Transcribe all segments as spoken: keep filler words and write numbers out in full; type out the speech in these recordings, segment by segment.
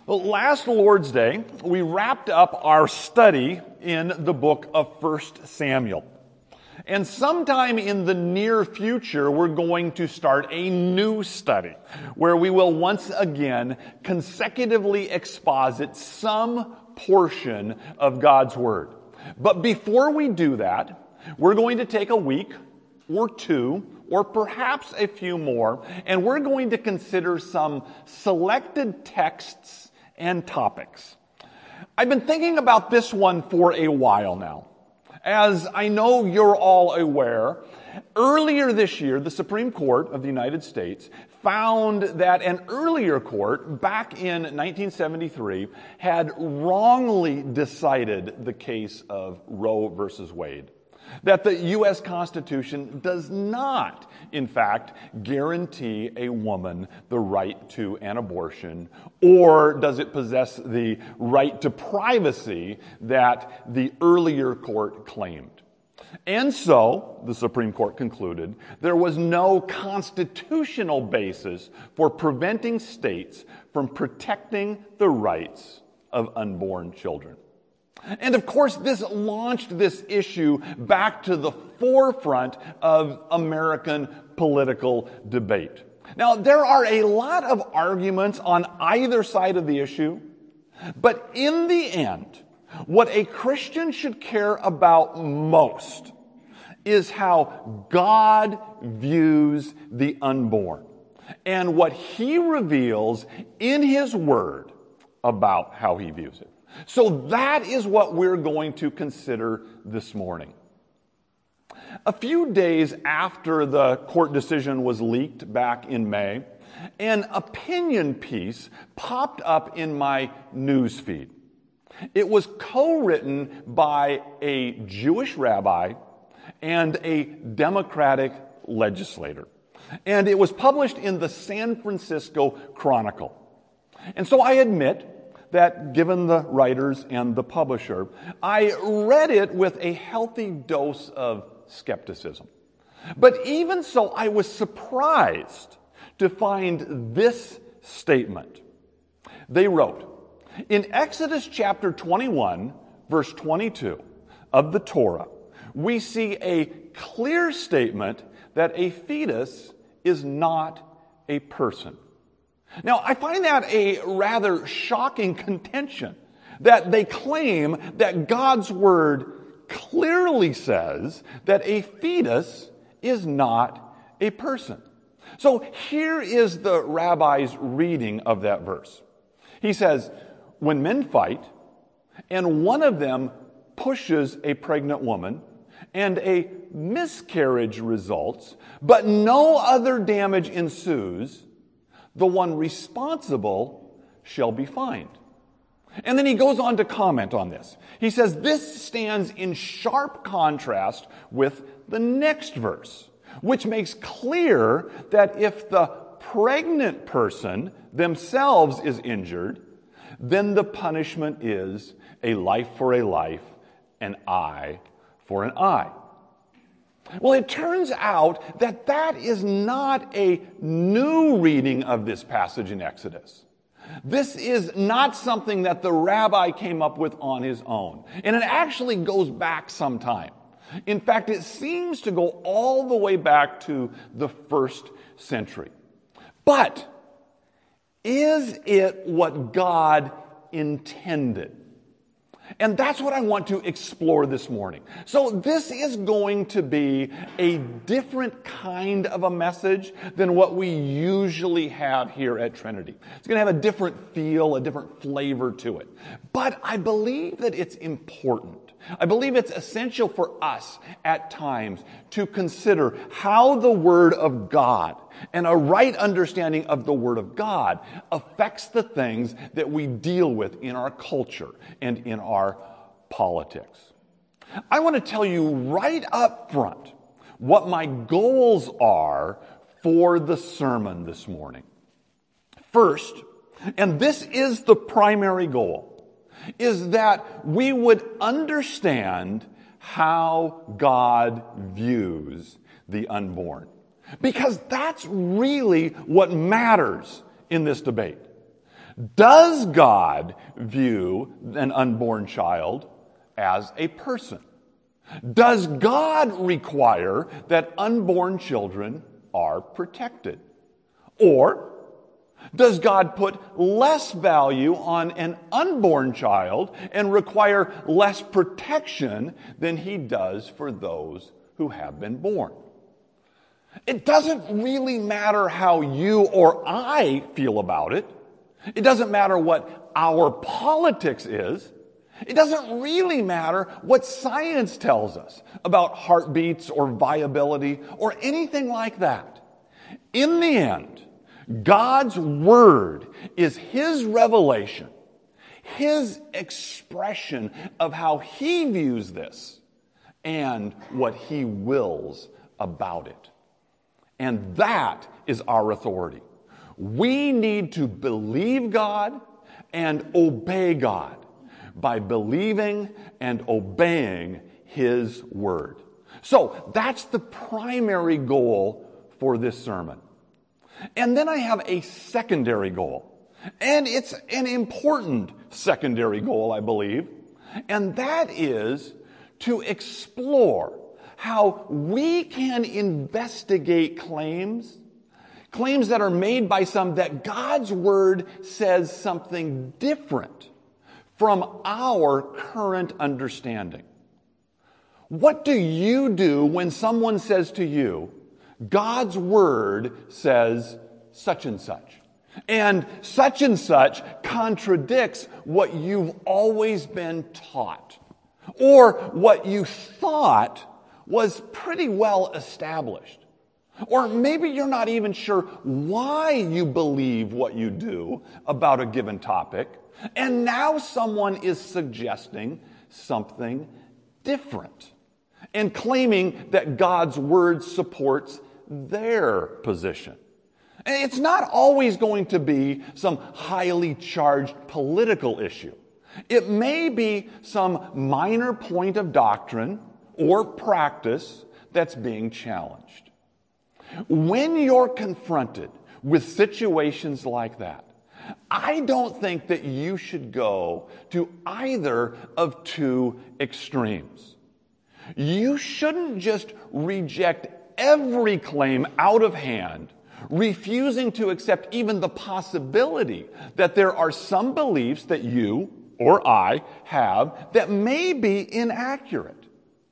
Well, last Lord's Day, we wrapped up our study in the book of First Samuel. And sometime in the near future, we're going to start a new study where we will once again consecutively exposit some portion of God's Word. But before we do that, we're going to take a week or two, or perhaps a few more, and we're going to consider some selected texts and topics. I've been thinking about this one for a while now. As I know you're all aware, earlier this year, the Supreme Court of the United States found that an earlier court, back in nineteen seventy-three, had wrongly decided the case of Roe versus Wade. That the U S Constitution does not, in fact, guarantee a woman the right to an abortion, or does it possess the right to privacy that the earlier court claimed. And so, the Supreme Court concluded, there was no constitutional basis for preventing states from protecting the rights of unborn children. And of course, this launched this issue back to the forefront of American political debate. Now, there are a lot of arguments on either side of the issue, but in the end, what a Christian should care about most is how God views the unborn and what He reveals in His Word about how He views it. So that is what we're going to consider this morning. A few days after the court decision was leaked back in May, an opinion piece popped up in my news feed. It was co-written by a Jewish rabbi and a Democratic legislator. And it was published in the San Francisco Chronicle. And so I admit that given the writers and the publisher, I read it with a healthy dose of skepticism. But even so, I was surprised to find this statement. They wrote, in Exodus chapter twenty-one, verse twenty-two of the Torah, we see a clear statement that a fetus is not a person. Now, I find that a rather shocking contention, that they claim that God's Word clearly says that a fetus is not a person. So here is the rabbi's reading of that verse. He says, when men fight, and one of them pushes a pregnant woman, and a miscarriage results, but no other damage ensues, the one responsible shall be fined. And then he goes on to comment on this. He says, this stands in sharp contrast with the next verse, which makes clear that if the pregnant person themselves is injured, then the punishment is a life for a life, an eye for an eye. Well, it turns out that that is not a new reading of this passage in Exodus. This is not something that the rabbi came up with on his own. And it actually goes back some time. In fact, it seems to go all the way back to the first century. But is it what God intended? And that's what I want to explore this morning. So this is going to be a different kind of a message than what we usually have here at Trinity. It's going to have a different feel, a different flavor to it. But I believe that it's important. I believe it's essential for us at times to consider how the Word of God and a right understanding of the Word of God affects the things that we deal with in our culture and in our politics. I want to tell you right up front what my goals are for the sermon this morning. First, and this is the primary goal, is that we would understand how God views the unborn. Because that's really what matters in this debate. Does God view an unborn child as a person? Does God require that unborn children are protected? Or does God put less value on an unborn child and require less protection than he does for those who have been born? It doesn't really matter how you or I feel about it. It doesn't matter what our politics is. It doesn't really matter what science tells us about heartbeats or viability or anything like that. In the end, God's Word is His revelation, His expression of how He views this and what He wills about it. And that is our authority. We need to believe God and obey God by believing and obeying His Word. So that's the primary goal for this sermon. And then I have a secondary goal. And it's an important secondary goal, I believe. And that is to explore how we can investigate claims, claims that are made by some that God's Word says something different from our current understanding. What do you do when someone says to you, God's Word says such and such, and such and such contradicts what you've always been taught, or what you thought was pretty well established? Or maybe you're not even sure why you believe what you do about a given topic, and now someone is suggesting something different and claiming that God's Word supports their position. And it's not always going to be some highly charged political issue. It may be some minor point of doctrine or practice that's being challenged. When you're confronted with situations like that, I don't think that you should go to either of two extremes. You shouldn't just reject every claim out of hand, refusing to accept even the possibility that there are some beliefs that you or I have that may be inaccurate.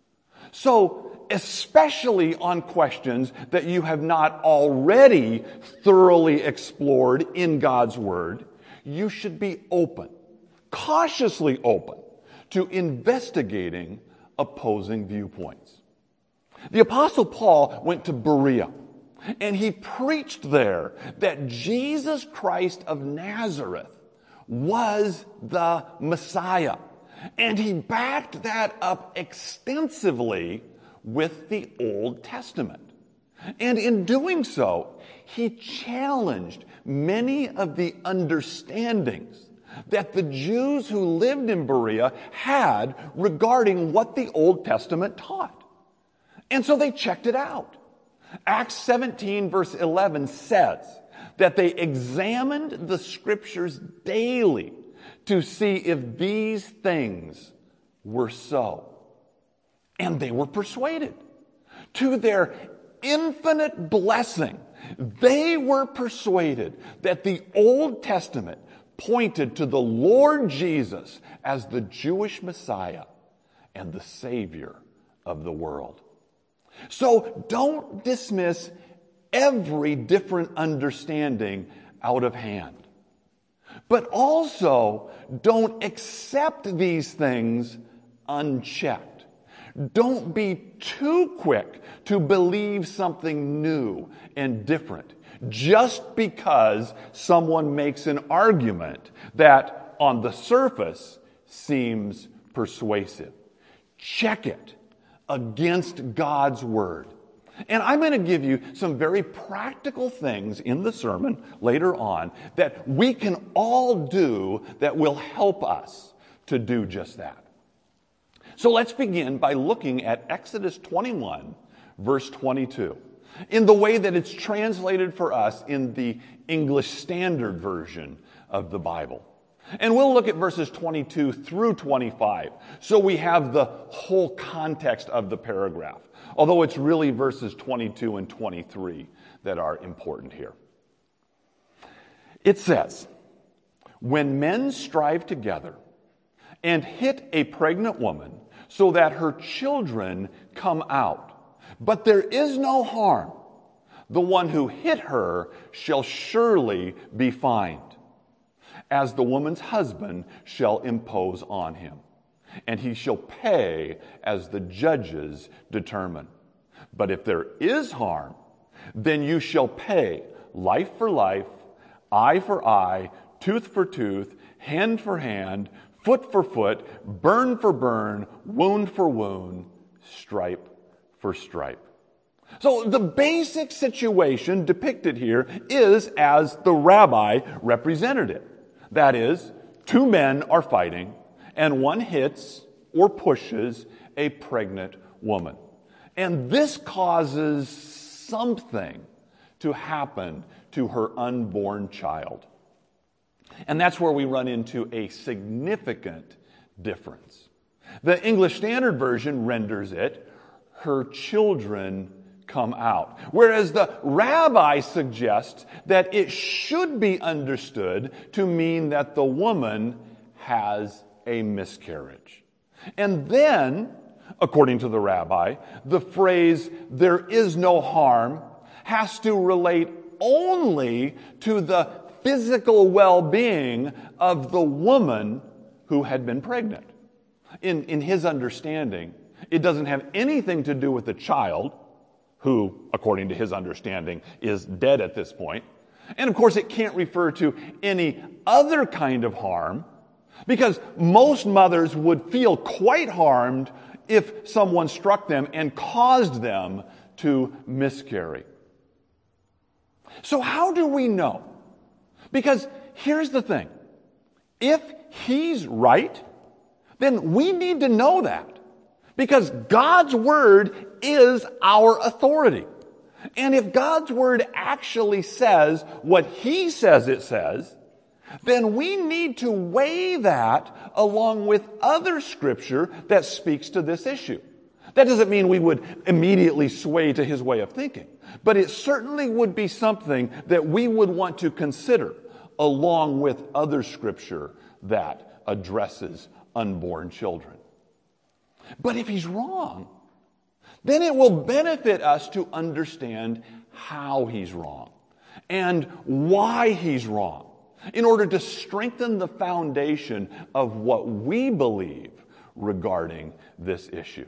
So, especially on questions that you have not already thoroughly explored in God's Word, you should be open, cautiously open, to investigating opposing viewpoints. The Apostle Paul went to Berea, and he preached there that Jesus Christ of Nazareth was the Messiah. And he backed that up extensively with the Old Testament. And in doing so, he challenged many of the understandings that the Jews who lived in Berea had regarding what the Old Testament taught. And so they checked it out. Acts seventeen verse eleven says that they examined the Scriptures daily to see if these things were so. And they were persuaded. To their infinite blessing, they were persuaded that the Old Testament pointed to the Lord Jesus as the Jewish Messiah and the Savior of the world. So don't dismiss every different understanding out of hand. But also don't accept these things unchecked. Don't be too quick to believe something new and different just because someone makes an argument that on the surface seems persuasive. Check it against God's Word. And I'm going to give you some very practical things in the sermon later on that we can all do that will help us to do just that. So let's begin by looking at Exodus twenty-one, verse twenty-two, in the way that it's translated for us in the English Standard Version of the Bible. And we'll look at verses twenty-two through twenty-five, so we have the whole context of the paragraph, although it's really verses twenty-two and twenty-three that are important here. It says, "When men strive together and hit a pregnant woman so that her children come out, but there is no harm, the one who hit her shall surely be fined, as the woman's husband shall impose on him, and he shall pay as the judges determine. But if there is harm, then you shall pay life for life, eye for eye, tooth for tooth, hand for hand, foot for foot, burn for burn, wound for wound, stripe for stripe." So the basic situation depicted here is as the rabbi represented it. That is, two men are fighting, and one hits or pushes a pregnant woman. And this causes something to happen to her unborn child. And that's where we run into a significant difference. The English Standard Version renders it, "her children come out," whereas the rabbi suggests that it should be understood to mean that the woman has a miscarriage. And then, according to the rabbi, the phrase "there is no harm" has to relate only to the physical well-being of the woman who had been pregnant. In, in his understanding, it doesn't have anything to do with the child, who, according to his understanding, is dead at this point. And of course, it can't refer to any other kind of harm, because most mothers would feel quite harmed if someone struck them and caused them to miscarry. So how do we know? Because here's the thing. If he's right, then we need to know that. Because God's Word is our authority. And if God's Word actually says what He says it says, then we need to weigh that along with other Scripture that speaks to this issue. That doesn't mean we would immediately sway to His way of thinking, but it certainly would be something that we would want to consider along with other Scripture that addresses unborn children. But if he's wrong, then it will benefit us to understand how he's wrong and why he's wrong in order to strengthen the foundation of what we believe regarding this issue.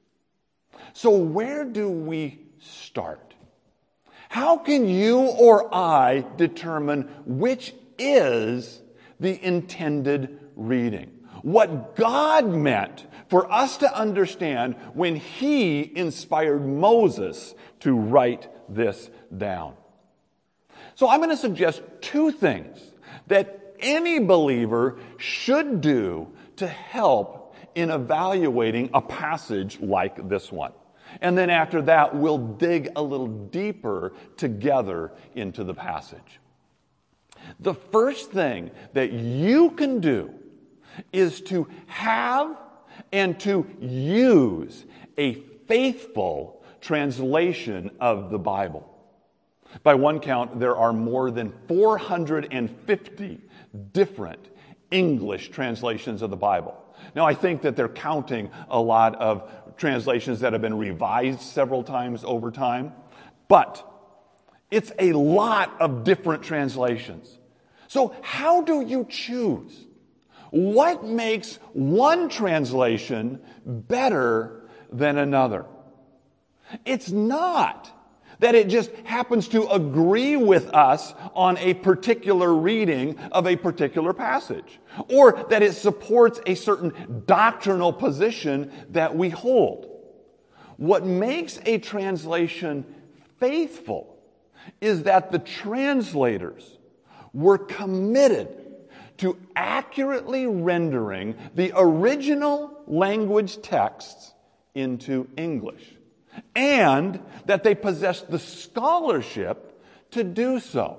So where do we start? How can you or I determine which is the intended reading? What God meant for us to understand when He inspired Moses to write this down. So I'm going to suggest two things that any believer should do to help in evaluating a passage like this one. And then after that, we'll dig a little deeper together into the passage. The first thing that you can do is to have and to use a faithful translation of the Bible. By one count, there are more than four hundred fifty different English translations of the Bible. Now, I think that they're counting a lot of translations that have been revised several times over time, but it's a lot of different translations. So how do you choose? What makes one translation better than another? It's not that it just happens to agree with us on a particular reading of a particular passage, or that it supports a certain doctrinal position that we hold. What makes a translation faithful is that the translators were committed to accurately rendering the original language texts into English, and that they possessed the scholarship to do so.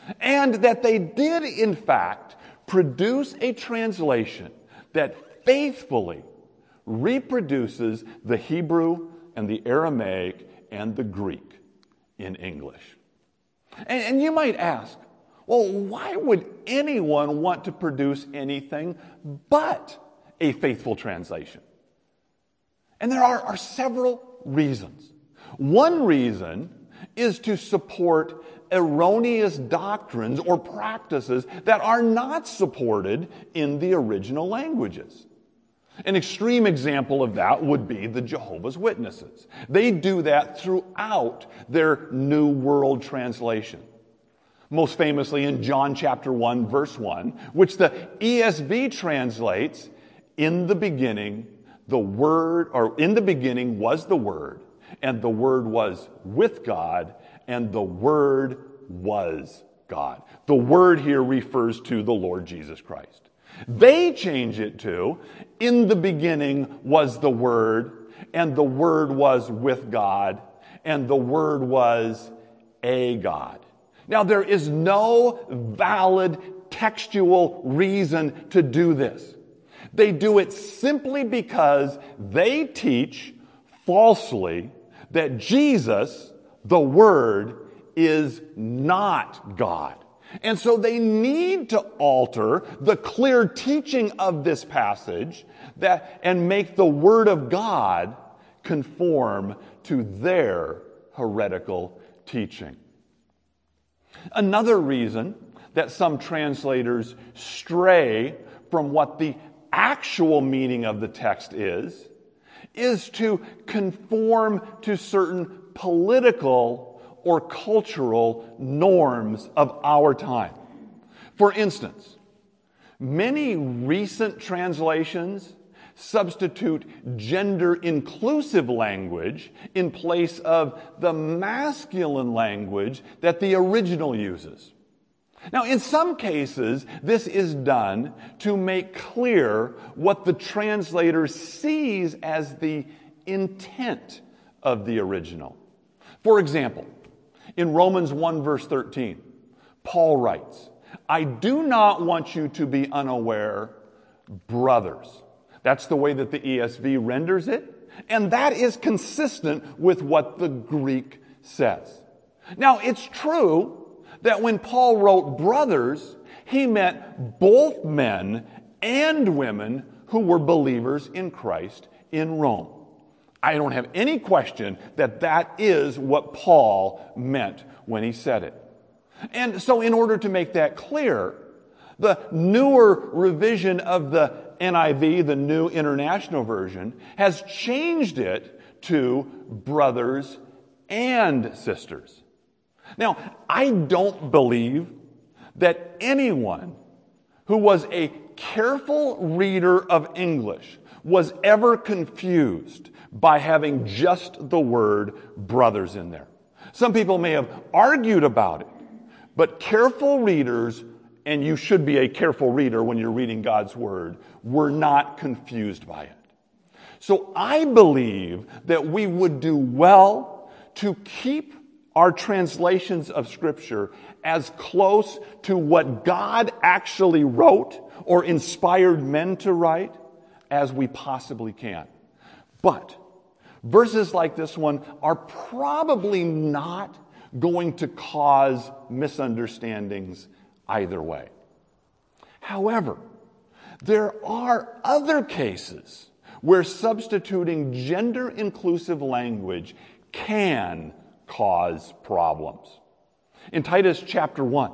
and that they did, in fact, produce a translation that faithfully reproduces the Hebrew and the Aramaic and the Greek in English. And, and you might ask, well, why would anyone want to produce anything but a faithful translation? And there are, are several reasons. One reason is to support erroneous doctrines or practices that are not supported in the original languages. An extreme example of that would be the Jehovah's Witnesses. They do that throughout their New World Translation. Most famously in John chapter one, verse one, which the E S V translates, "In the beginning, the Word," or "In the beginning was the Word, and the Word was with God, and the Word was God." The Word here refers to the Lord Jesus Christ. They change it to, "In the beginning was the Word, and the Word was with God, and the Word was a God." Now, there is no valid textual reason to do this. They do it simply because they teach falsely that Jesus, the Word, is not God. And so they need to alter the clear teaching of this passage that, and make the Word of God conform to their heretical teaching. Another reason that some translators stray from what the actual meaning of the text is, is to conform to certain political or cultural norms of our time. For instance, many recent translations substitute gender-inclusive language in place of the masculine language that the original uses. Now, in some cases, this is done to make clear what the translator sees as the intent of the original. For example, in Romans one, verse thirteen, Paul writes, "I do not want you to be unaware, brothers." That's the way that the E S V renders it, and that is consistent with what the Greek says. Now, it's true that when Paul wrote brothers, he meant both men and women who were believers in Christ in Rome. I don't have any question that that is what Paul meant when he said it. And so in order to make that clear, the newer revision of the N I V, the New International Version, has changed it to brothers and sisters. Now, I don't believe that anyone who was a careful reader of English was ever confused by having just the word brothers in there. Some people may have argued about it, but careful readers, and you should be a careful reader when you're reading God's Word, were not confused by it. So I believe that we would do well to keep our translations of Scripture as close to what God actually wrote or inspired men to write as we possibly can. But verses like this one are probably not going to cause misunderstandings either way. However, there are other cases where substituting gender-inclusive language can cause problems. In Titus chapter one,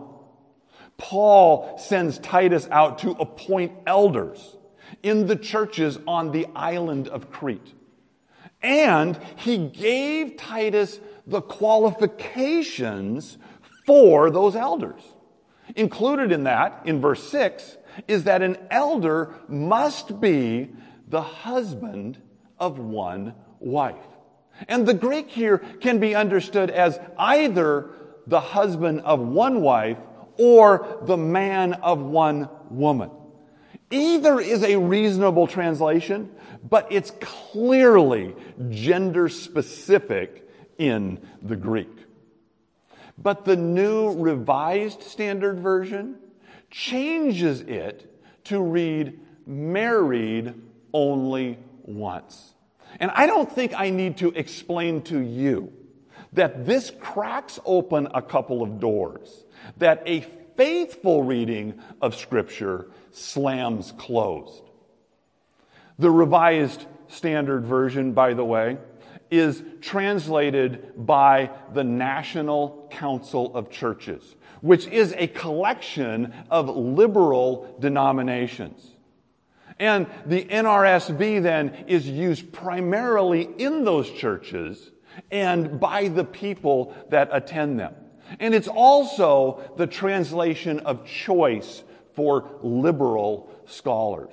Paul sends Titus out to appoint elders in the churches on the island of Crete. And he gave Titus the qualifications for those elders. Included in that, in verse six, is that an elder must be the husband of one wife. And the Greek here can be understood as either the husband of one wife or the man of one woman. Either is a reasonable translation, but it's clearly gender specific in the Greek. But the New Revised Standard Version changes it to read married only once. And I don't think I need to explain to you that this cracks open a couple of doors that a faithful reading of Scripture slams closed. The Revised Standard Version, by the way, is translated by the National Council of Churches, which is a collection of liberal denominations. And the N R S V then is used primarily in those churches and by the people that attend them. And it's also the translation of choice for liberal scholars.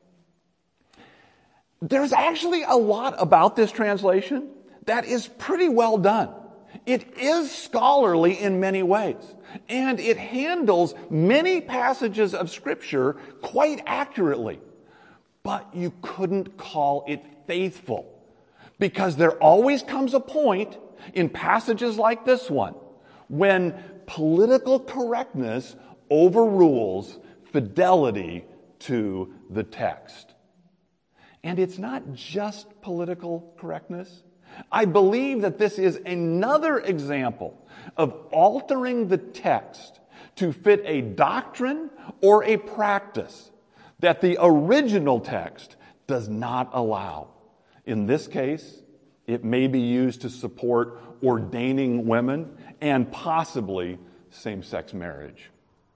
There's actually a lot about this translation that is pretty well done. It is scholarly in many ways, and it handles many passages of Scripture quite accurately. But you couldn't call it faithful, because there always comes a point in passages like this one when political correctness overrules fidelity to the text. And it's not just political correctness. I believe that this is another example of altering the text to fit a doctrine or a practice that the original text does not allow. In this case, it may be used to support ordaining women and possibly same-sex marriage.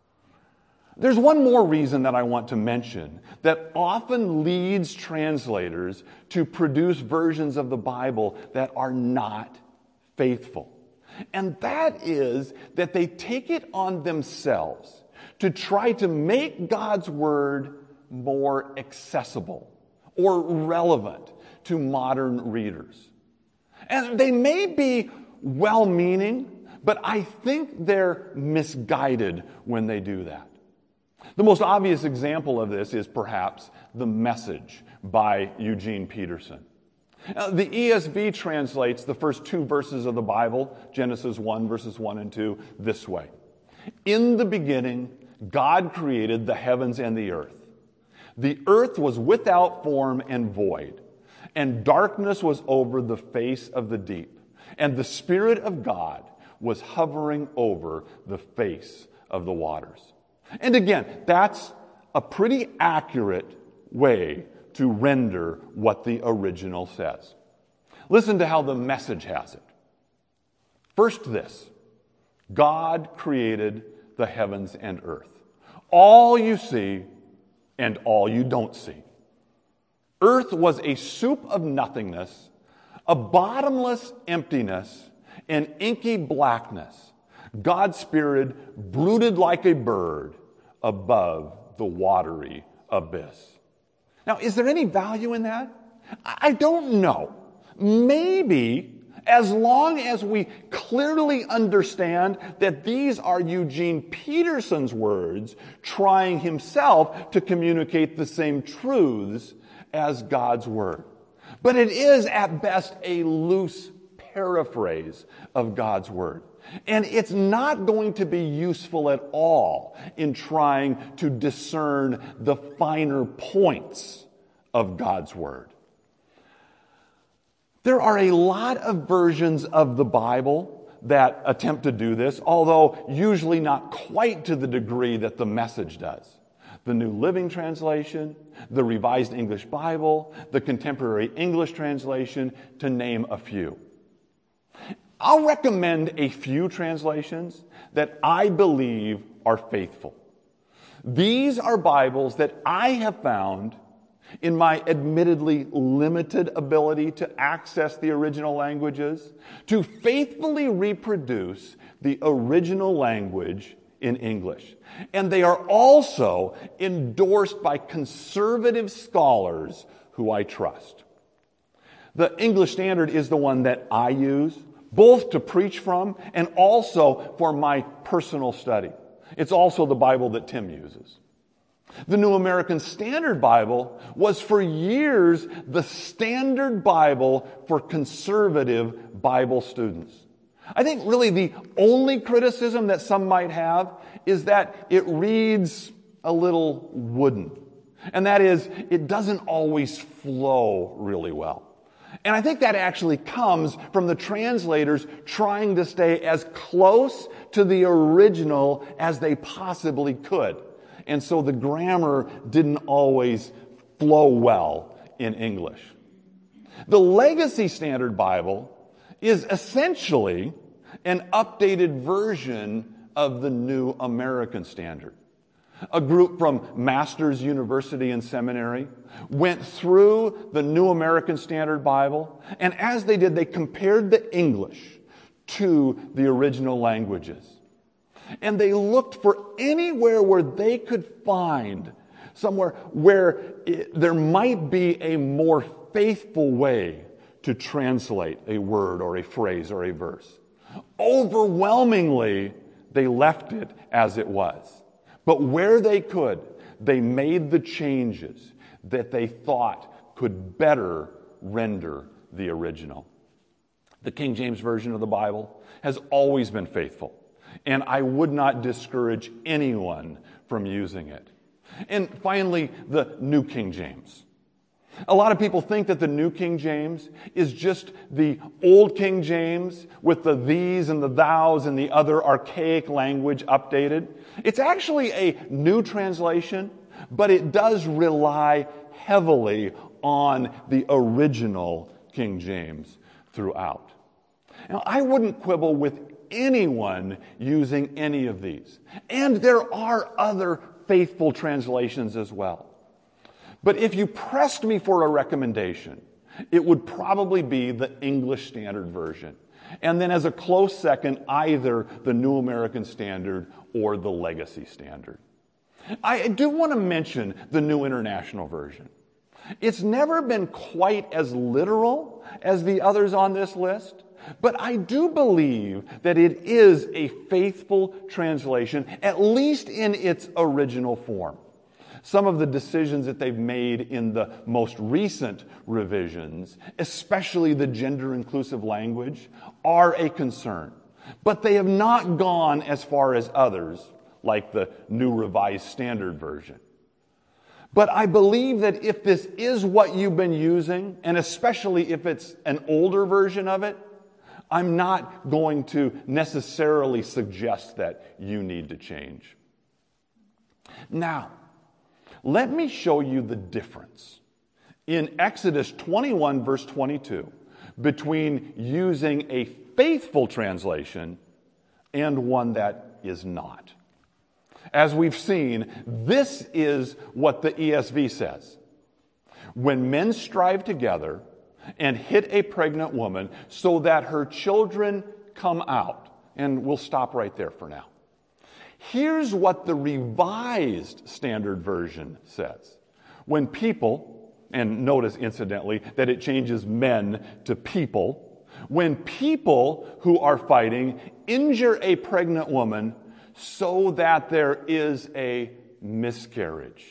There's one more reason that I want to mention that often leads translators to produce versions of the Bible that are not faithful. And that is that they take it on themselves to try to make God's Word more accessible or relevant to modern readers. And they may be well-meaning, but I think they're misguided when they do that. The most obvious example of this is perhaps The Message by Eugene Peterson. Now, the E S V translates the first two verses of the Bible, Genesis one, verses one and two, this way. In the beginning, God created the heavens and the earth. The earth was without form and void, and darkness was over the face of the deep, and the Spirit of God was hovering over the face of the waters. And again, that's a pretty accurate way to render what the original says. Listen to how the Message has it. First this, God created the heavens and earth. All you see and all you don't see. Earth was a soup of nothingness, a bottomless emptiness, and inky blackness. God's Spirit brooded like a bird above the watery abyss. Now, is there any value in that? I don't know. Maybe, as long as we clearly understand that these are Eugene Peterson's words, trying himself to communicate the same truths as God's Word. But it is, at best, a loose paraphrase of God's Word. And it's not going to be useful at all in trying to discern the finer points of God's Word. There are a lot of versions of the Bible that attempt to do this, although usually not quite to the degree that the Message does. The New Living Translation, the Revised English Bible, the Contemporary English Translation, to name a few. I'll recommend a few translations that I believe are faithful. These are Bibles that I have found, in my admittedly limited ability to access the original languages, to faithfully reproduce the original language in English. And they are also endorsed by conservative scholars who I trust. The English Standard is the one that I use, both to preach from and also for my personal study. It's also the Bible that Tim uses. The New American Standard Bible was for years the standard Bible for conservative Bible students. I think really the only criticism that some might have is that it reads a little wooden. And that is, it doesn't always flow really well. And I think that actually comes from the translators trying to stay as close to the original as they possibly could. And so the grammar didn't always flow well in English. The Legacy Standard Bible is essentially an updated version of the New American Standard. A group from Masters University and Seminary went through the New American Standard Bible, and as they did, they compared the English to the original languages. And they looked for anywhere where they could find somewhere where it, there might be a more faithful way to translate a word or a phrase or a verse. Overwhelmingly, they left it as it was. But where they could, they made the changes that they thought could better render the original. The King James Version of the Bible has always been faithful, and I would not discourage anyone from using it. And finally, the New King James. A lot of people think that the New King James is just the Old King James with the these and the thous and the other archaic language updated. It's actually a new translation, but it does rely heavily on the original King James throughout. Now, I wouldn't quibble with anyone using any of these. And there are other faithful translations as well. But if you pressed me for a recommendation, it would probably be the English Standard Version. And then as a close second, either the New American Standard or the Legacy Standard. I do want to mention the New International Version. It's never been quite as literal as the others on this list, but I do believe that it is a faithful translation, at least in its original form. Some of the decisions that they've made in the most recent revisions, especially the gender-inclusive language, are a concern. But they have not gone as far as others, like the New Revised Standard Version. But I believe that if this is what you've been using, and especially if it's an older version of it, I'm not going to necessarily suggest that you need to change. Now, let me show you the difference in Exodus twenty-one, verse twenty-two, between using a faithful translation and one that is not. As we've seen, this is what the E S V says. When men strive together and hit a pregnant woman so that her children come out. And we'll stop right there for now. Here's what the Revised Standard Version says. When people, and notice incidentally that it changes men to people, when people who are fighting injure a pregnant woman so that there is a miscarriage.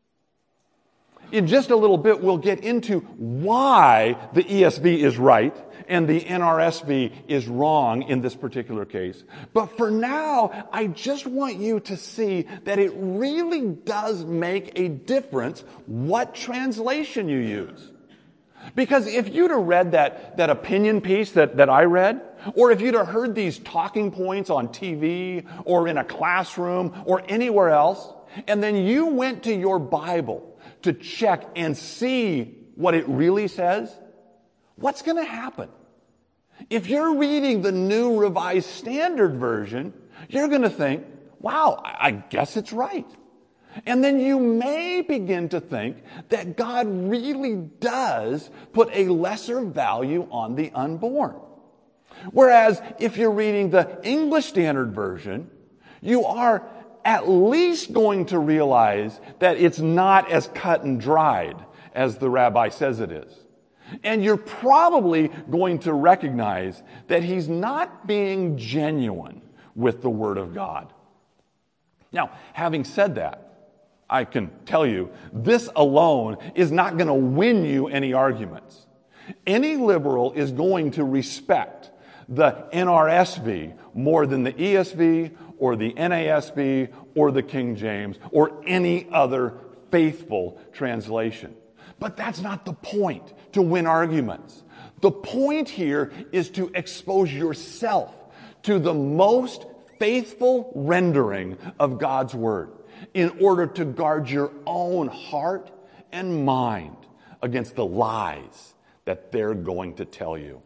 In just a little bit, we'll get into why the E S V is right and the N R S V is wrong in this particular case. But for now, I just want you to see that it really does make a difference what translation you use. Because if you'd have read that, that opinion piece that, that I read, or if you'd have heard these talking points on T V or in a classroom or anywhere else, and then you went to your Bible to check and see what it really says, what's going to happen? If you're reading the New Revised Standard Version, you're going to think, wow, I guess it's right. And then you may begin to think that God really does put a lesser value on the unborn. Whereas if you're reading the English Standard Version, you are at least going to realize that it's not as cut and dried as the rabbi says it is. And you're probably going to recognize that he's not being genuine with the Word of God. Now, having said that, I can tell you, this alone is not going to win you any arguments. Any liberal is going to respect the N R S V more than the E S V or the N A S B or the King James or any other faithful translation. But that's not the point to win arguments. The point here is to expose yourself to the most faithful rendering of God's Word in order to guard your own heart and mind against the lies that they're going to tell you.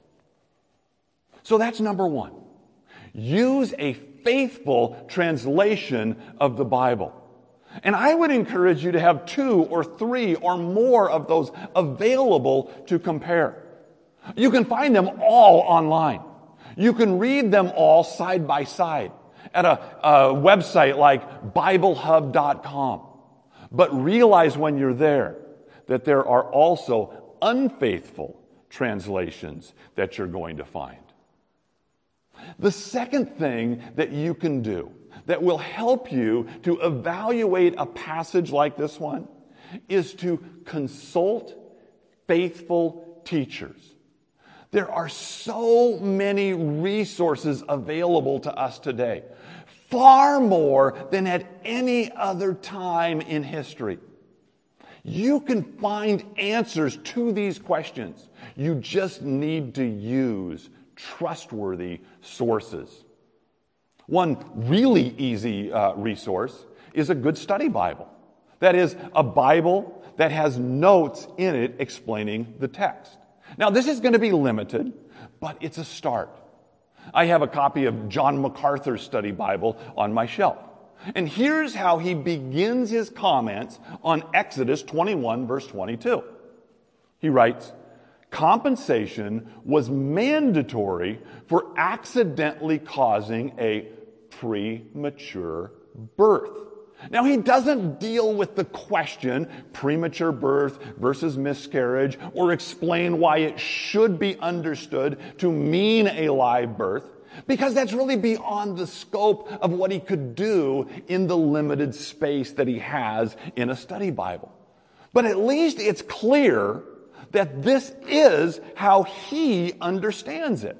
So that's number one. Use a faithful translation of the Bible. And I would encourage you to have two or three or more of those available to compare. You can find them all online. You can read them all side by side at a, a website like Bible Hub dot com. But realize when you're there that there are also unfaithful translations that you're going to find. The second thing that you can do that will help you to evaluate a passage like this one is to consult faithful teachers. There are so many resources available to us today, far more than at any other time in history. You can find answers to these questions. You just need to use trustworthy sources. One really easy uh, resource is a good study Bible. That is, a Bible that has notes in it explaining the text. Now, this is going to be limited, but it's a start. I have a copy of John MacArthur's study Bible on my shelf. And here's how he begins his comments on Exodus twenty-one, verse twenty-two. He writes, "Compensation was mandatory for accidentally causing a premature birth." Now, he doesn't deal with the question, premature birth versus miscarriage, or explain why it should be understood to mean a live birth, because that's really beyond the scope of what he could do in the limited space that he has in a study Bible. But at least it's clear that this is how he understands it.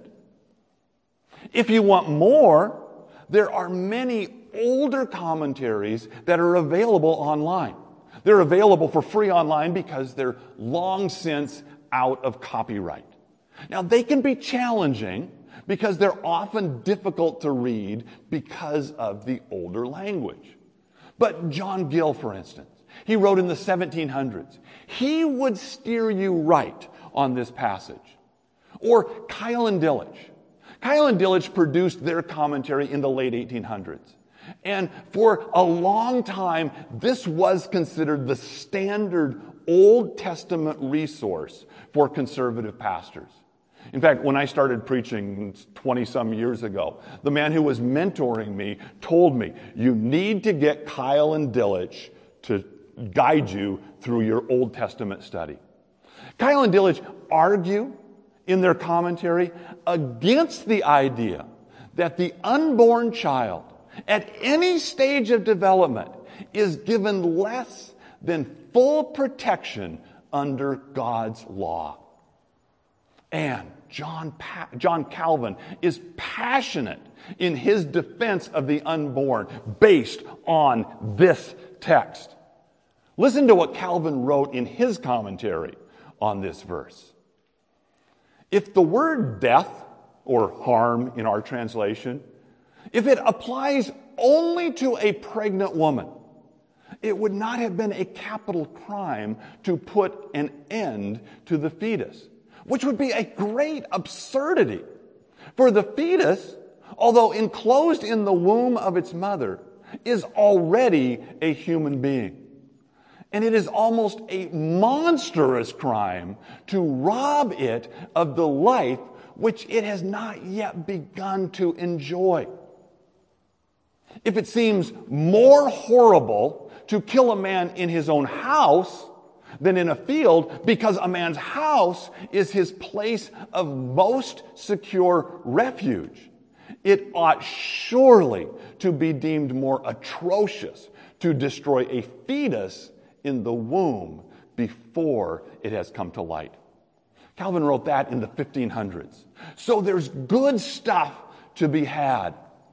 If you want more, there are many older commentaries that are available online. They're available for free online because they're long since out of copyright. Now, they can be challenging because they're often difficult to read because of the older language. But John Gill, for instance, he wrote in the seventeen hundreds. He would steer you right on this passage. Or Keil and Delitzsch. Keil and Delitzsch produced their commentary in the late eighteen hundreds. And for a long time, this was considered the standard Old Testament resource for conservative pastors. In fact, when I started preaching twenty-some years ago, the man who was mentoring me told me, you need to get Keil and Delitzsch to guide you through your Old Testament study. Keil and Delitzsch argue in their commentary against the idea that the unborn child at any stage of development is given less than full protection under God's law. And John, pa- John Calvin is passionate in his defense of the unborn based on this text. Listen to what Calvin wrote in his commentary on this verse. If the word death, or harm in our translation, if it applies only to a pregnant woman, it would not have been a capital crime to put an end to the fetus, which would be a great absurdity. For the fetus, although enclosed in the womb of its mother, is already a human being. And it is almost a monstrous crime to rob it of the life which it has not yet begun to enjoy. If it seems more horrible to kill a man in his own house than in a field, because a man's house is his place of most secure refuge, it ought surely to be deemed more atrocious to destroy a fetus in the womb before it has come to light. Calvin wrote that in the fifteen hundreds. So there's good stuff to be had.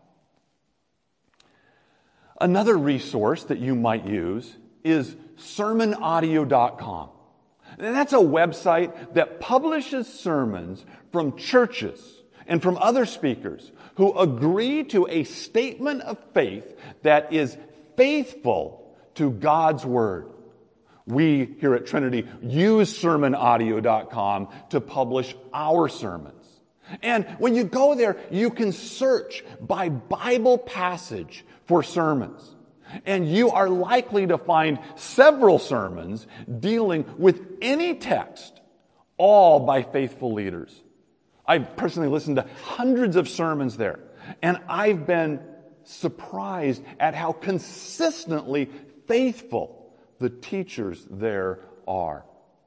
Another resource that you might use is sermon audio dot com. And that's a website that publishes sermons from churches and from other speakers who agree to a statement of faith that is faithful to God's Word. We here at Trinity use sermon audio dot com to publish our sermons. And when you go there, you can search by Bible passage for sermons. And you are likely to find several sermons dealing with any text, all by faithful leaders. I've personally listened to hundreds of sermons there, and I've been surprised at how consistently faithful the teachers there are.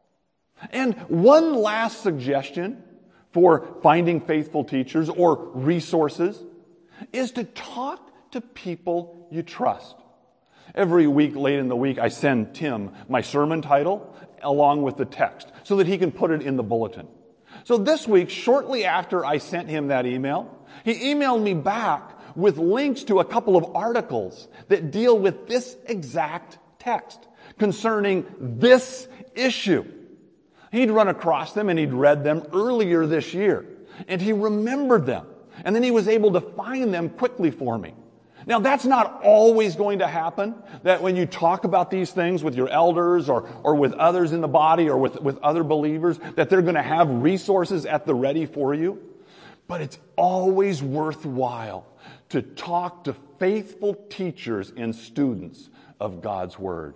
And one last suggestion for finding faithful teachers or resources is to talk to people you trust. Every week, late in the week, I send Tim my sermon title along with the text so that he can put it in the bulletin. So this week, shortly after I sent him that email, he emailed me back with links to a couple of articles that deal with this exact text concerning this issue. He'd run across them and he'd read them earlier this year, and he remembered them, and then he was able to find them quickly for me. Now, that's not always going to happen, that when you talk about these things with your elders or, or with others in the body or with, with other believers, that they're going to have resources at the ready for you. But it's always worthwhile to talk to faithful teachers and students of God's Word.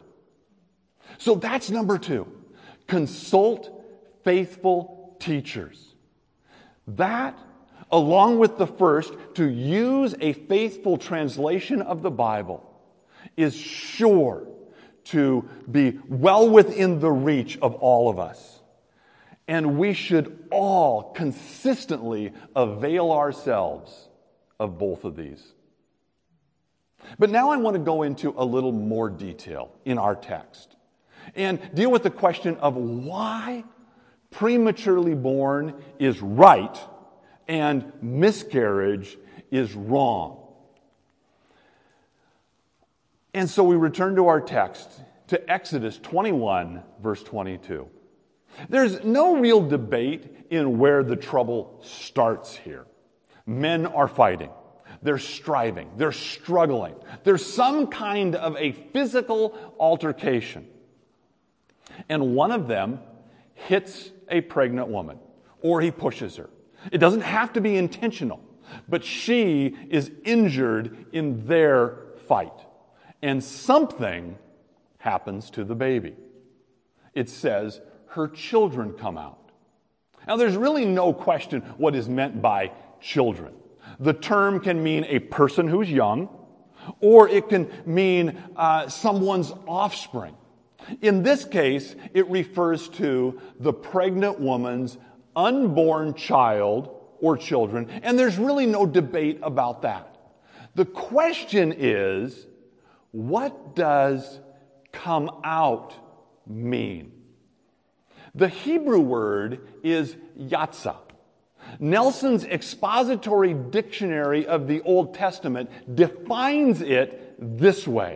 So that's number two. Consult faithful teachers. That, along with the first, to use a faithful translation of the Bible, is sure to be well within the reach of all of us. And we should all consistently avail ourselves of both of these. But now I want to go into a little more detail in our text and deal with the question of why prematurely born is right and miscarriage is wrong. And so we return to our text, to Exodus twenty-one, verse twenty-two. There's no real debate in where the trouble starts here. Men are fighting. They're striving. They're struggling. There's some kind of a physical altercation. And one of them hits a pregnant woman, or he pushes her. It doesn't have to be intentional, but she is injured in their fight. And something happens to the baby. It says her children come out. Now, there's really no question what is meant by children. The term can mean a person who's young, or it can mean uh, someone's offspring. In this case, it refers to the pregnant woman's unborn child or children, and there's really no debate about that. The question is, what does come out mean? The Hebrew word is yatzah. Nelson's expository dictionary of the Old Testament defines it this way: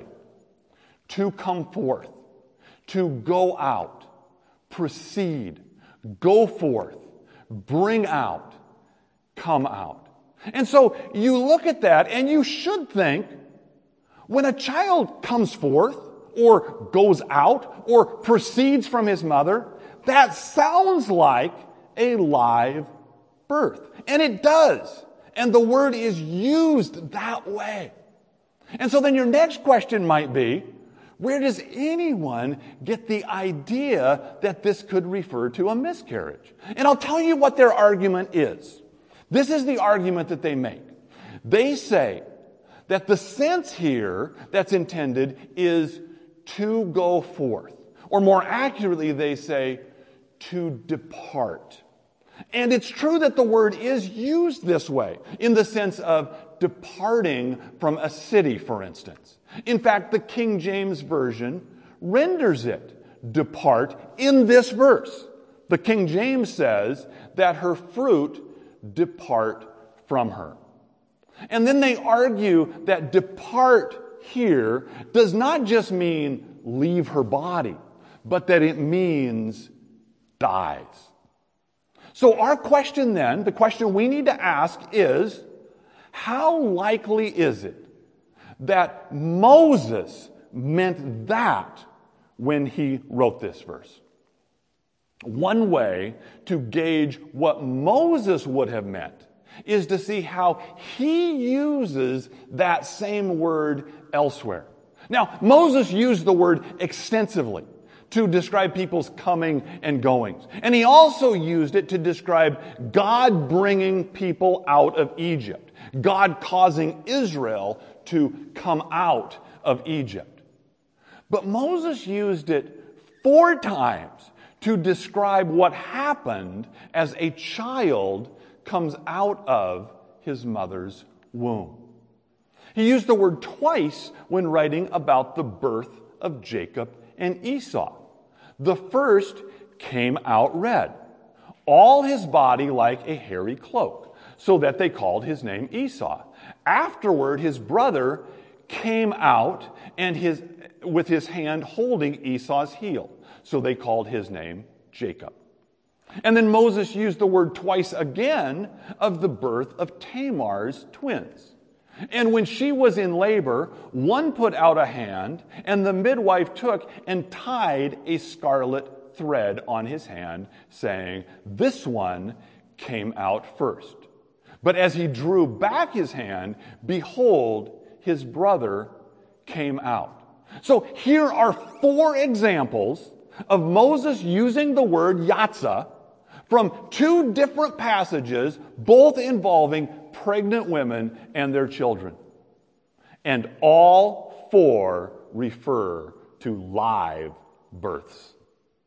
to come forth, to go out, proceed, go forth, bring out, come out. And so you look at that and you should think, when a child comes forth or goes out or proceeds from his mother, that sounds like a live birth. And it does. And the word is used that way. And so then your next question might be, where does anyone get the idea that this could refer to a miscarriage? And I'll tell you what their argument is. This is the argument that they make. They say that the sense here that's intended is to go forth. Or more accurately, they say to depart. And it's true that the word is used this way, in the sense of departing from a city, for instance. In fact, the King James Version renders it depart in this verse. The King James says that her fruit depart from her. And then they argue that depart here does not just mean leave her body, but that it means dies. So our question then, the question we need to ask is, how likely is it that Moses meant that when he wrote this verse? One way to gauge what Moses would have meant is to see how he uses that same word elsewhere. Now, Moses used the word extensively to describe people's coming and goings. And he also used it to describe God bringing people out of Egypt, God causing Israel to come out of Egypt. But Moses used it four times to describe what happened as a child comes out of his mother's womb. He used the word twice when writing about the birth of Jacob and Esau. The first came out red, all his body like a hairy cloak, so that they called his name Esau. Afterward, his brother came out and his with his hand holding Esau's heel, so they called his name Jacob. And then Moses used the word twice again of the birth of Tamar's twins. And when she was in labor, one put out a hand, and the midwife took and tied a scarlet thread on his hand, saying, "This one came out first." But as he drew back his hand, behold, his brother came out. So here are four examples of Moses using the word yatzah from two different passages, both involving pregnant women and their children. And all four refer to live births.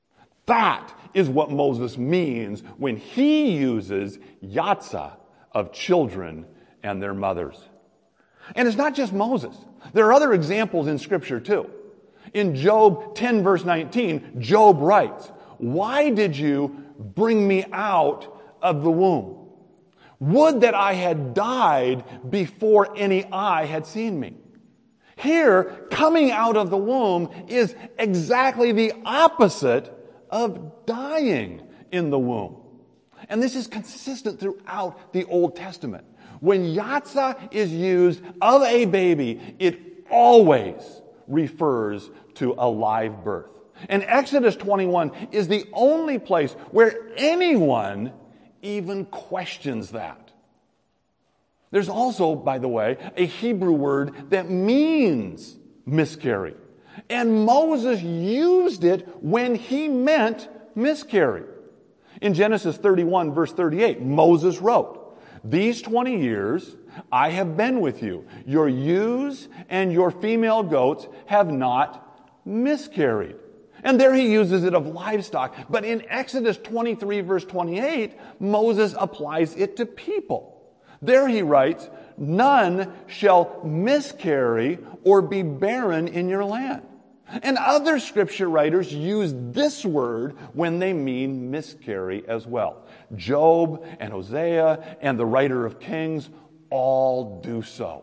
That is what Moses means when he uses yatzah of children and their mothers. And it's not just Moses. There are other examples in Scripture too. In Job ten verse nineteen, Job writes, "Why did you bring me out of the womb? Would that I had died before any eye had seen me." Here, coming out of the womb is exactly the opposite of dying in the womb. And this is consistent throughout the Old Testament. When yatzah is used of a baby, it always refers to a live birth. And Exodus twenty-one is the only place where anyone even questions that. There's also, by the way, a Hebrew word that means miscarry. And Moses used it when he meant miscarry. In Genesis thirty-one, verse thirty-eight, Moses wrote, "These twenty years I have been with you. Your ewes and your female goats have not miscarried." And there he uses it of livestock. But in Exodus twenty-three, verse twenty-eight, Moses applies it to people. There he writes, "None shall miscarry or be barren in your land." And other scripture writers use this word when they mean miscarry as well. Job and Hosea and the writer of Kings all do so.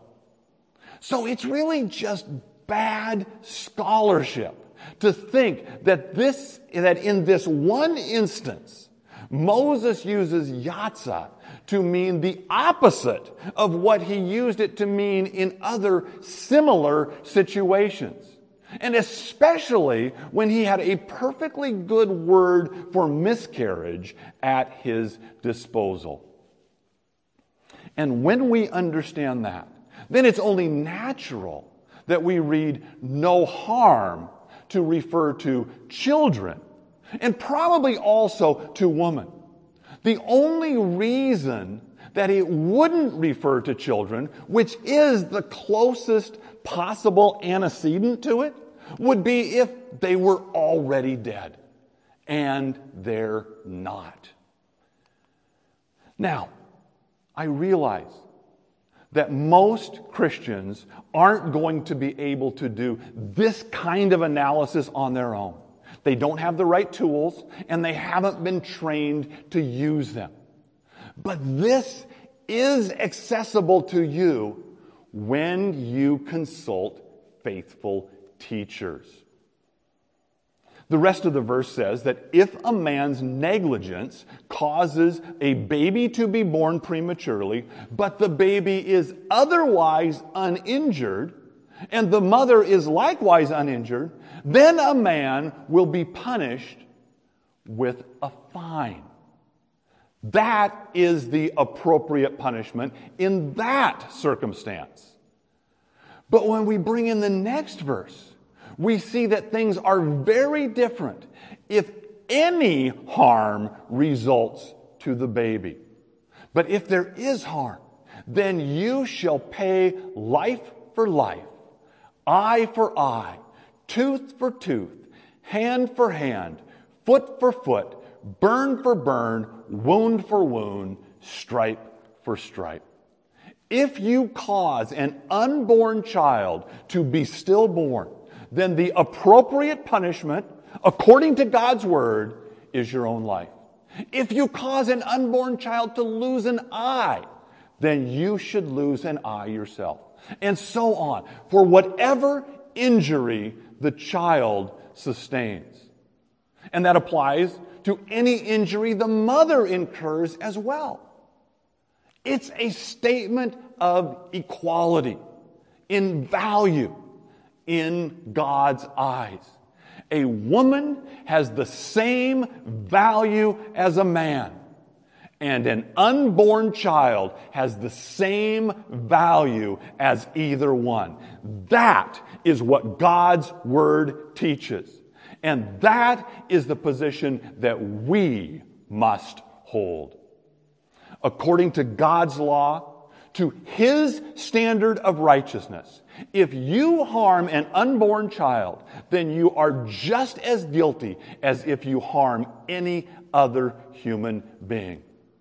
So it's really just bad scholarship to think that this, that in this one instance, Moses uses yatzah to mean the opposite of what he used it to mean in other similar situations. And especially when he had a perfectly good word for miscarriage at his disposal. And when we understand that, then it's only natural that we read "no harm" to refer to children, and probably also to women. The only reason that it wouldn't refer to children, which is the closest possible antecedent to it, would be if they were already dead. And they're not. Now, I realize that most Christians aren't going to be able to do this kind of analysis on their own. They don't have the right tools, and they haven't been trained to use them. But this is accessible to you when you consult faithful teachers. The rest of the verse says that if a man's negligence causes a baby to be born prematurely, but the baby is otherwise uninjured, and the mother is likewise uninjured, then a man will be punished with a fine. That is the appropriate punishment in that circumstance. But when we bring in the next verse, we see that things are very different if any harm results to the baby. But if there is harm, then you shall pay life for life, eye for eye, tooth for tooth, hand for hand, foot for foot, burn for burn, wound for wound, stripe for stripe. If you cause an unborn child to be stillborn, then the appropriate punishment, according to God's word, is your own life. If you cause an unborn child to lose an eye, then you should lose an eye yourself. And so on, for whatever injury the child sustains. And that applies to any injury the mother incurs as well. It's a statement of equality in value in God's eyes. A woman has the same value as a man, and an unborn child has the same value as either one. That is what God's word teaches, and that is the position that we must hold. According to God's law, to His standard of righteousness, if you harm an unborn child, then you are just as guilty as if you harm any other human being.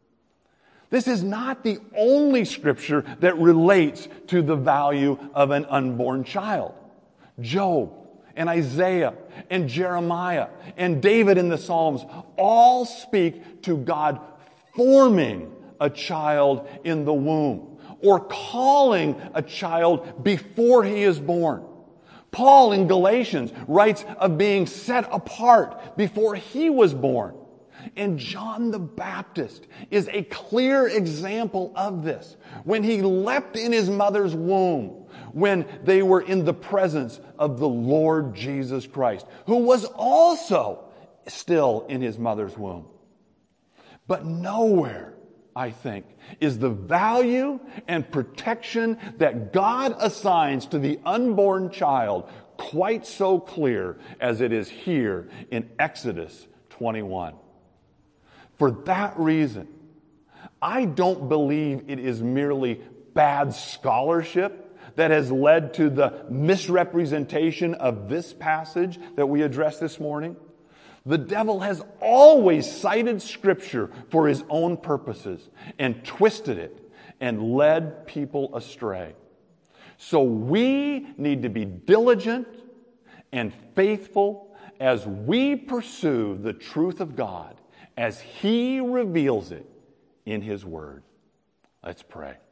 This is not the only scripture that relates to the value of an unborn child. Job and Isaiah and Jeremiah and David in the Psalms all speak to God forming a child in the womb, or calling a child before he is born. Paul in Galatians writes of being set apart before he was born. And John the Baptist is a clear example of this. When he leapt in his mother's womb, when they were in the presence of the Lord Jesus Christ, who was also still in his mother's womb. But nowhere, I think, is the value and protection that God assigns to the unborn child quite so clear as it is here in Exodus twenty-one. For that reason, I don't believe it is merely bad scholarship that has led to the misrepresentation of this passage that we addressed this morning. The devil has always cited Scripture for his own purposes and twisted it and led people astray. So we need to be diligent and faithful as we pursue the truth of God as He reveals it in His Word. Let's pray.